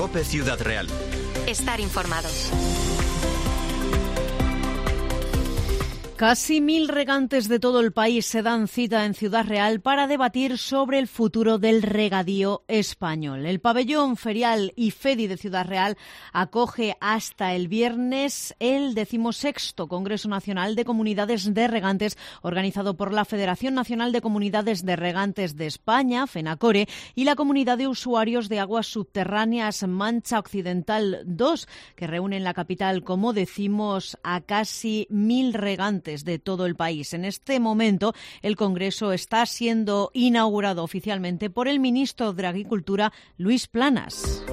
Cope Ciudad Real. Estar informado. Casi 1000 regantes de todo el país se dan cita en Ciudad Real para debatir sobre el futuro del regadío español. El pabellón ferial IFEDI de Ciudad Real acoge hasta el viernes el 16º Congreso Nacional de Comunidades de Regantes, organizado por la Federación Nacional de Comunidades de Regantes de España, FENACORE, y la Comunidad de Usuarios de Aguas Subterráneas Mancha Occidental 2, que reúne en la capital, como decimos, a casi 1000 regantes de todo el país. En este momento, el Congreso está siendo inaugurado oficialmente por el ministro de Agricultura, Luis Planas.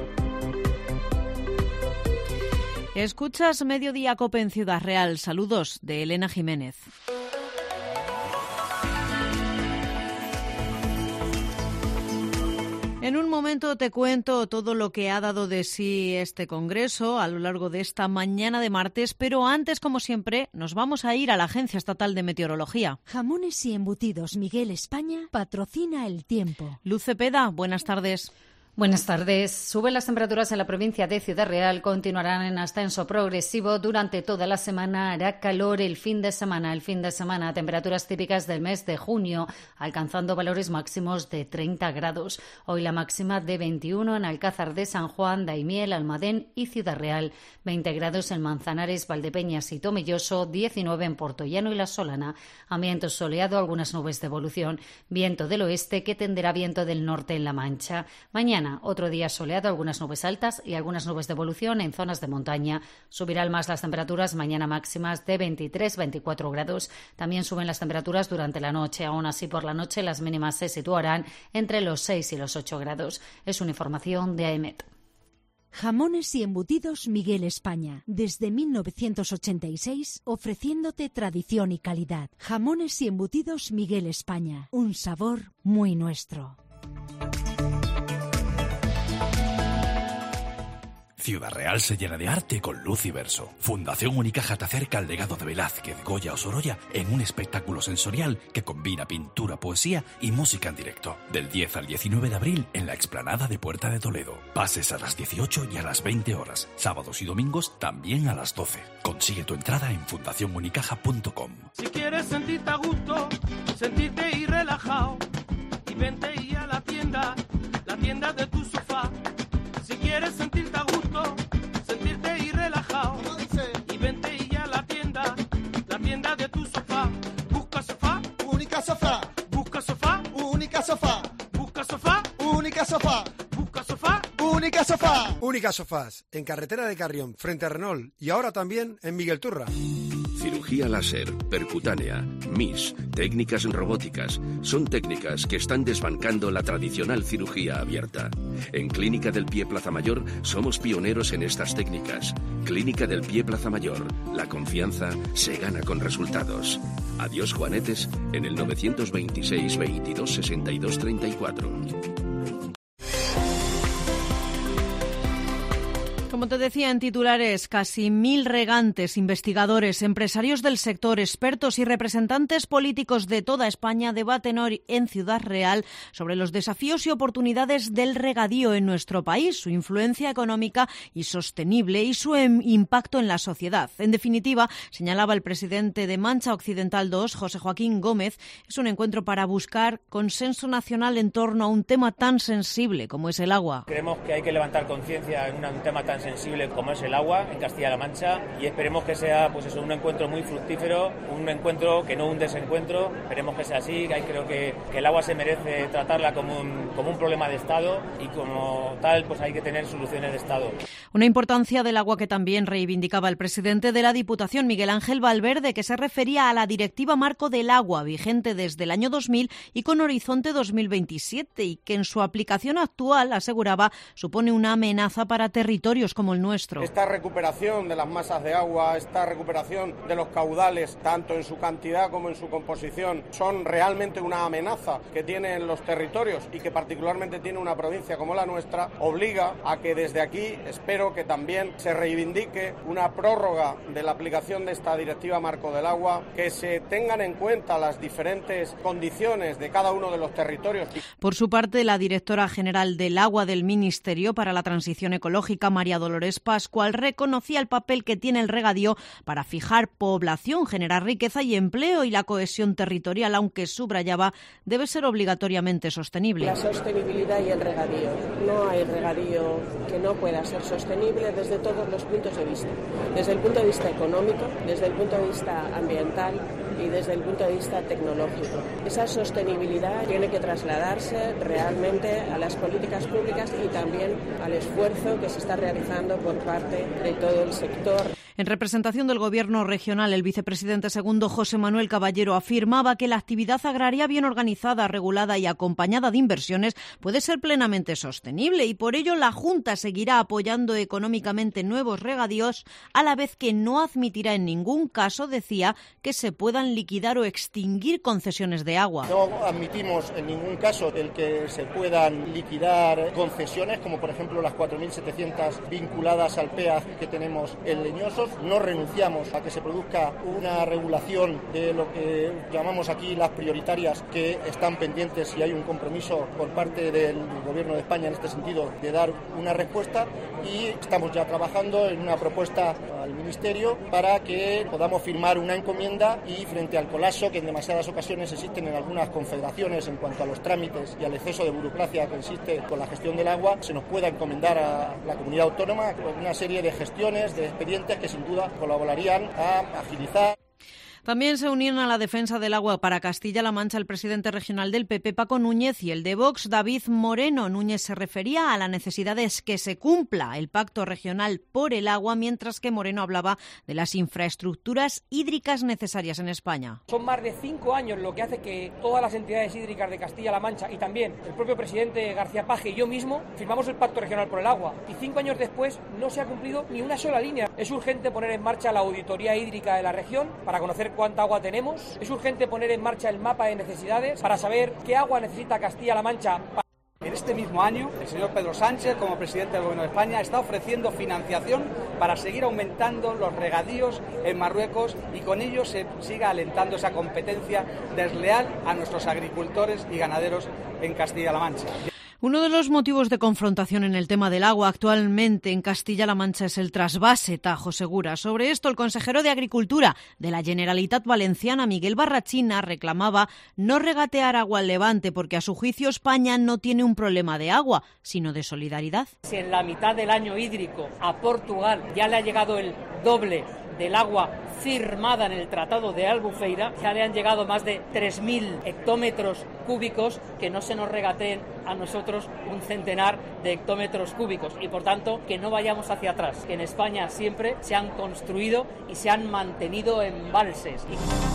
Escuchas Mediodía Cope en Ciudad Real. Saludos de Elena Jiménez. En un momento te cuento todo lo que ha dado de sí este congreso a lo largo de esta mañana de martes, pero antes, como siempre, nos vamos a ir a la Agencia Estatal de Meteorología. Jamones y embutidos Miguel España patrocina el tiempo. Luz Cepeda, buenas tardes. Buenas tardes. Suben las temperaturas en la provincia de Ciudad Real, continuarán en ascenso progresivo durante toda la semana, hará calor el fin de semana. Temperaturas típicas del mes de junio, alcanzando valores máximos de 30 grados. Hoy la máxima de 21 en Alcázar de San Juan, Daimiel, Almadén y Ciudad Real, 20 grados en Manzanares, Valdepeñas y Tomelloso, 19 en Portollano y La Solana. Ambiente soleado, algunas nubes de evolución, viento del oeste que tenderá viento del norte en La Mancha. Mañana otro día soleado, algunas nubes altas y algunas nubes de evolución en zonas de montaña. Subirán más las temperaturas mañana máximas de 23-24 grados. También suben las temperaturas durante la noche. Aún así, por la noche las mínimas se situarán entre los 6 y los 8 grados. Es una información de AEMET. Jamones y embutidos Miguel España, desde 1986, ofreciéndote tradición y calidad. Jamones y embutidos Miguel España, un sabor muy nuestro. Ciudad Real se llena de arte con luz y verso. Fundación Unicaja te acerca al legado de Velázquez, Goya o Sorolla en un espectáculo sensorial que combina pintura, poesía y música en directo. Del 10 al 19 de abril en la explanada de Puerta de Toledo. Pases a las 18 y a las 20 horas. Sábados y domingos también a las 12. Consigue tu entrada en fundacionunicaja.com. Si quieres sentirte a gusto, sentirte y relajado, y vente y a la tienda de tu sofá. Si quieres sentirte a gusto, sentirte y relajado, y vente y a la tienda de tu sofá. Busca sofá, única sofá. Busca sofá, única sofá. Busca sofá, única sofá. Busca sofá, única sofá. Única Sofás, en carretera de Carrión, frente a Renault, y ahora también en Miguel Turra. Cirugía láser, percutánea, MIS, técnicas robóticas, son técnicas que están desbancando la tradicional cirugía abierta. En Clínica del Pie Plaza Mayor somos pioneros en estas técnicas. Clínica del Pie Plaza Mayor, la confianza se gana con resultados. Adiós Juanetes en el 926 22 62 34. Como te decía en titulares, casi 1000 regantes, investigadores, empresarios del sector, expertos y representantes políticos de toda España debaten hoy en Ciudad Real sobre los desafíos y oportunidades del regadío en nuestro país, su influencia económica y sostenible y su impacto en la sociedad. En definitiva, señalaba el presidente de Mancha Occidental 2, José Joaquín Gómez, es un encuentro para buscar consenso nacional en torno a un tema tan sensible como es el agua. Creemos que hay que levantar conciencia en un tema tan sensible como es el agua en Castilla-La Mancha y esperemos que sea pues eso, un encuentro muy fructífero, un encuentro que no un desencuentro, esperemos que sea así, creo que el agua se merece tratarla como un problema de Estado y como tal pues hay que tener soluciones de Estado. Una importancia del agua que también reivindicaba el presidente de la Diputación, Miguel Ángel Valverde, que se refería a la Directiva Marco del Agua, vigente desde el año 2000 y con horizonte 2027, y que en su aplicación actual, aseguraba, supone una amenaza para territorios territorios como el nuestro. Esta recuperación de las masas de agua, esta recuperación de los caudales, tanto en su cantidad como en su composición, son realmente una amenaza que tienen los territorios y que particularmente tiene una provincia como la nuestra, obliga a que desde aquí espero que también se reivindique una prórroga de la aplicación de esta Directiva Marco del Agua, que se tengan en cuenta las diferentes condiciones de cada uno de los territorios. Por su parte, la directora general del Agua del Ministerio para la Transición Ecológica, María Dolores Pascual, reconocía el papel que tiene el regadío para fijar población, generar riqueza y empleo y la cohesión territorial, aunque subrayaba debe ser obligatoriamente sostenible. La sostenibilidad y el regadío. No hay regadío que no pueda ser sostenible desde todos los puntos de vista. Desde el punto de vista económico, desde el punto de vista ambiental y desde el punto de vista tecnológico. Esa sostenibilidad tiene que trasladarse realmente a las políticas públicas y también al esfuerzo que se está realizando por parte de todo el sector. En representación del Gobierno regional, el vicepresidente segundo José Manuel Caballero afirmaba que la actividad agraria bien organizada, regulada y acompañada de inversiones puede ser plenamente sostenible y por ello la Junta seguirá apoyando económicamente nuevos regadíos, a la vez que no admitirá en ningún caso, decía, que se puedan liquidar o extinguir concesiones de agua. No admitimos en ningún caso el que se puedan liquidar concesiones, como por ejemplo las 4.700 vinculadas al PEAG que tenemos en Leñosos. No renunciamos a que se produzca una regulación de lo que llamamos aquí las prioritarias que están pendientes y hay un compromiso por parte del Gobierno de España en este sentido de dar una respuesta y estamos ya trabajando en una propuesta al Ministerio para que podamos firmar una encomienda y frente al colapso que en demasiadas ocasiones existen en algunas confederaciones en cuanto a los trámites y al exceso de burocracia que existe con la gestión del agua, se nos pueda encomendar a la comunidad autónoma una serie de gestiones, de expedientes que sin duda colaborarían a agilizar. También se unieron a la defensa del agua para Castilla-La Mancha el presidente regional del PP, Paco Núñez, y el de Vox, David Moreno. Núñez se refería a la necesidad de que se cumpla el pacto regional por el agua, mientras que Moreno hablaba de las infraestructuras hídricas necesarias en España. Son más de 5 años lo que hace que todas las entidades hídricas de Castilla-La Mancha y también el propio presidente García Paje y yo mismo firmamos el pacto regional por el agua. Y 5 años después no se ha cumplido ni una sola línea. Es urgente poner en marcha la auditoría hídrica de la región para conocer cuánta agua tenemos. Es urgente poner en marcha el mapa de necesidades para saber qué agua necesita Castilla-La Mancha. En este mismo año, el señor Pedro Sánchez, como presidente del Gobierno de España, está ofreciendo financiación para seguir aumentando los regadíos en Marruecos y con ello se siga alentando esa competencia desleal a nuestros agricultores y ganaderos en Castilla-La Mancha. Uno de los motivos de confrontación en el tema del agua actualmente en Castilla-La Mancha es el trasvase Tajo Segura. Sobre esto, el consejero de Agricultura de la Generalitat Valenciana, Miguel Barrachina, reclamaba no regatear agua al Levante porque a su juicio España no tiene un problema de agua, sino de solidaridad. Si en la mitad del año hídrico a Portugal ya le ha llegado el doble del agua firmada en el Tratado de Albufeira, ya le han llegado más de 3.000 hectómetros cúbicos, que no se nos regateen a nosotros un centenar de hectómetros cúbicos y por tanto que no vayamos hacia atrás, que en España siempre se han construido y se han mantenido embalses.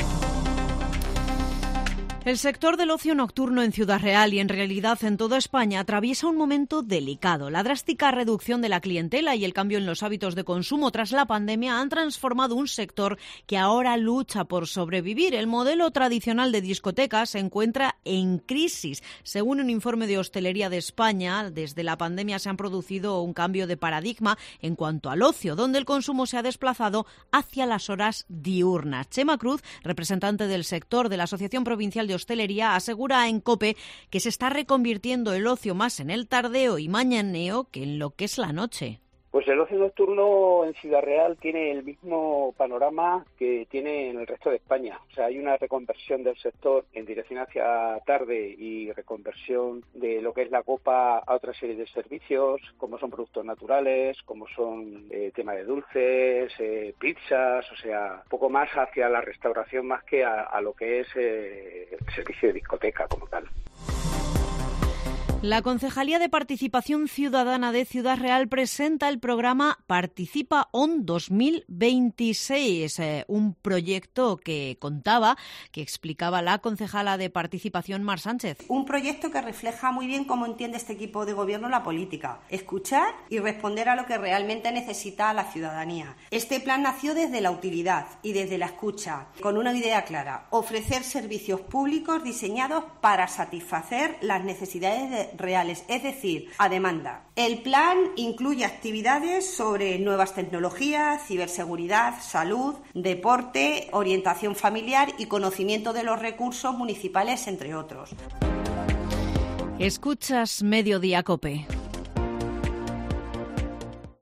El sector del ocio nocturno en Ciudad Real y en realidad en toda España atraviesa un momento delicado. La drástica reducción de la clientela y el cambio en los hábitos de consumo tras la pandemia han transformado un sector que ahora lucha por sobrevivir. El modelo tradicional de discotecas se encuentra en crisis. Según un informe de Hostelería de España, desde la pandemia se ha producido un cambio de paradigma en cuanto al ocio, donde el consumo se ha desplazado hacia las horas diurnas. Chema Cruz, representante del sector de la Asociación Provincial de Hostelería, asegura en COPE que se está reconvirtiendo el ocio más en el tardeo y mañaneo que en lo que es la noche. Pues el ocio nocturno en Ciudad Real tiene el mismo panorama que tiene en el resto de España. O sea, hay una reconversión del sector en dirección hacia tarde y reconversión de lo que es la copa a otra serie de servicios, como son productos naturales, como son tema de dulces, pizzas, o sea, poco más hacia la restauración más que a lo que es el servicio de discoteca como tal. La Concejalía de Participación Ciudadana de Ciudad Real presenta el programa Participa ON 2026, un proyecto que explicaba la concejala de Participación, Mar Sánchez. Un proyecto que refleja muy bien cómo entiende este equipo de gobierno la política: escuchar y responder a lo que realmente necesita la ciudadanía. Este plan nació desde la utilidad y desde la escucha, con una idea clara: ofrecer servicios públicos diseñados para satisfacer las necesidades reales, es decir, a demanda. El plan incluye actividades sobre nuevas tecnologías, ciberseguridad, salud, deporte, orientación familiar y conocimiento de los recursos municipales, entre otros. Escuchas Mediodía COPE.